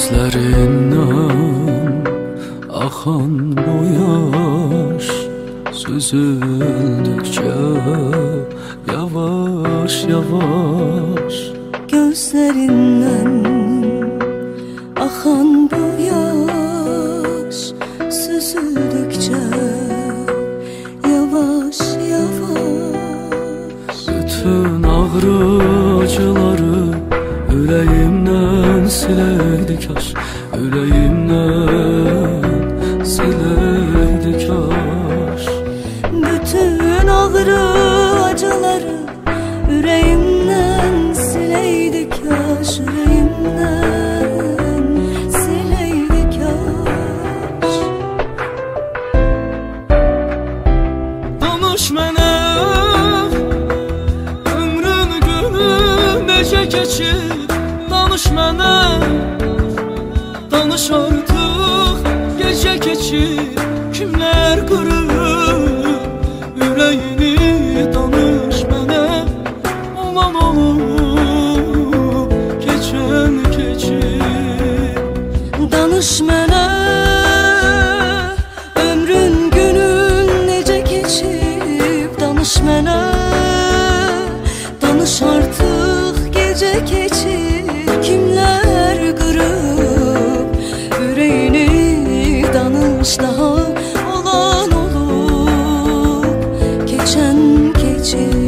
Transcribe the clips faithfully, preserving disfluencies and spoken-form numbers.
Gözlerinden akan bu yaş süzüldükçe yavaş yavaş. Gözlerinden akan bu yaş süzüldükçe yavaş yavaş. Bütün ağrıcıları yüreğimden sileydi kaş, yüreğimden sileydi kaş. Bütün ağrı acıları yüreğimden sileydi kaş, yüreğimden sileydi kaş. Danış mənə ömrün günün necə keçir, danış mənə, danış artıq gecə keçir. Kimlər qırıb ürəyini, danış mənə, olan olub keçən keçir. Danış mənə ömrün günün necə keçib, danış mənə, danış artıq gecə keçir. Kimlər qırıb ürəyini, danış daha, olan olub keçən keçir.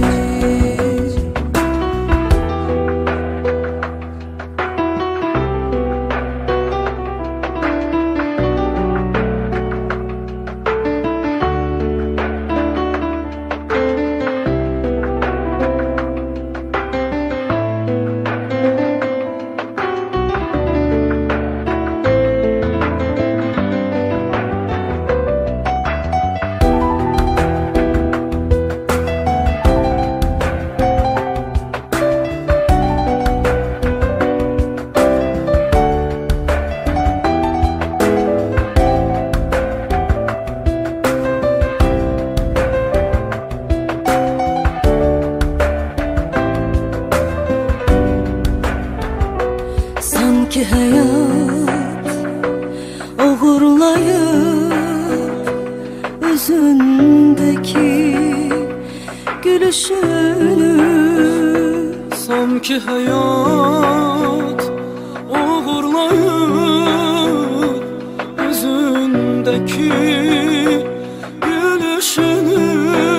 Sanki hayat uğurlayıp özündeki gülüşünü. Sanki hayat uğurlayıp özündeki gülüşünü.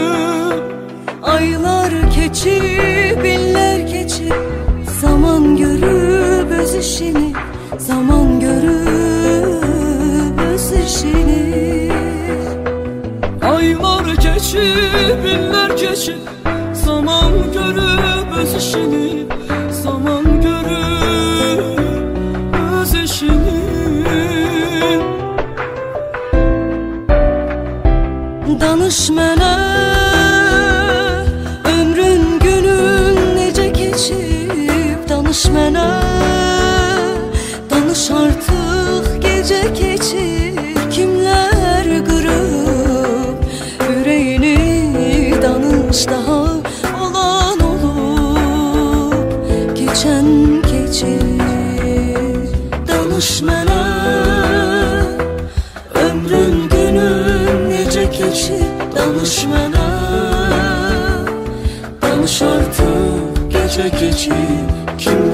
Aylar keçip, iller keçip, zaman görüp öz işini, zaman görüp öz işini. Aylar geçip, iller geçip, zaman görüp öz işini, zaman görüp öz işini. Danış mənə ömrün günün necə keçib, danış mənə, danış artıq gecə keçir. Kimlər qırıb ürəyini, danış daha, olan olub keçən keçir. Danış mənə ömrün günün necə keçib, danış mənə, danış artıq gecə keçir. Kim